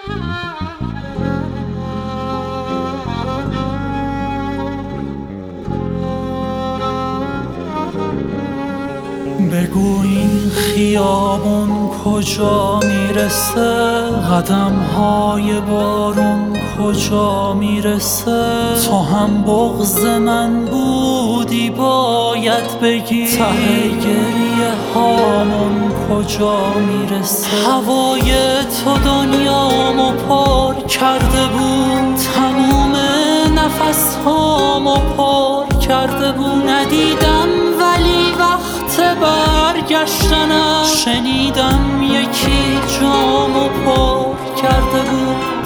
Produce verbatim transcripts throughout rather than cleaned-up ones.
بگو این خیابون کجا میرسه، قدم‌های بارون کجا میرسه. تو هم بغض من بودی باید بگی، ته گریه هامون کجا میرسه. هوای تو دنیامو پر کرده بود، تموم نفس هامو پر کرده بود. ندیدم ولی وقت برگشتنم شنیدم یکی جامو پر کرده بود.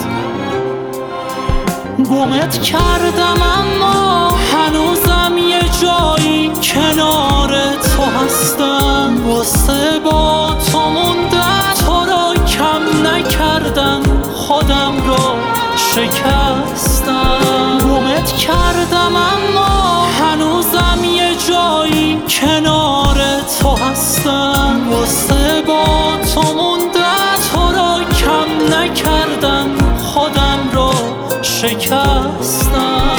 گمت کردم اما هنوزم یه جایی کنار تو هستم. واسه با تو موندم، تو را کم نکردم، خودم را شکستم. گمت کردم اما هنوزم یه جایی کنار تو هستم. واسه با تو موندم، تو را کم نکردم، خودم را شکستم.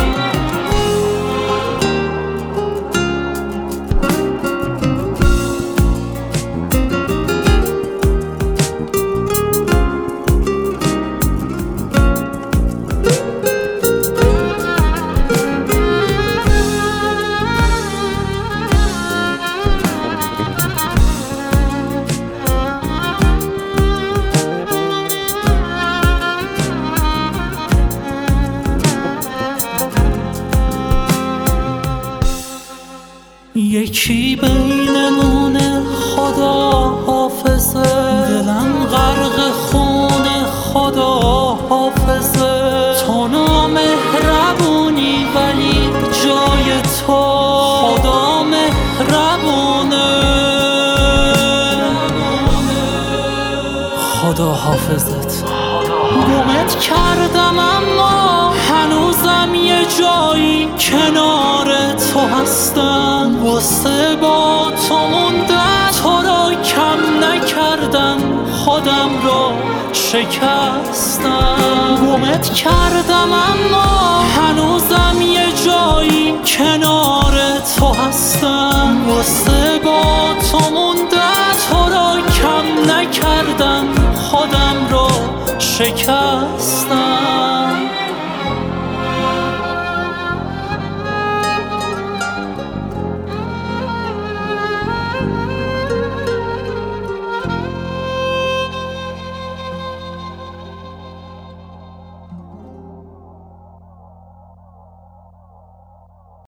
یکی بینمونه خدا حافظه، دلم غرق خون خدا حافظه. تو نامهربونی ولی جای تو خدا مهربونه. خدا حافظت. گمت کردم اما هنوزم یه جایی کنار تو هستم. واسه با تو موندم، تو را کم نکردم، خودم را شکستم. گمت کردم اما هنوزم یه جایی کنار تو هستم. واسه با تو موندم، تو را کم نکردم، خودم را شکستم.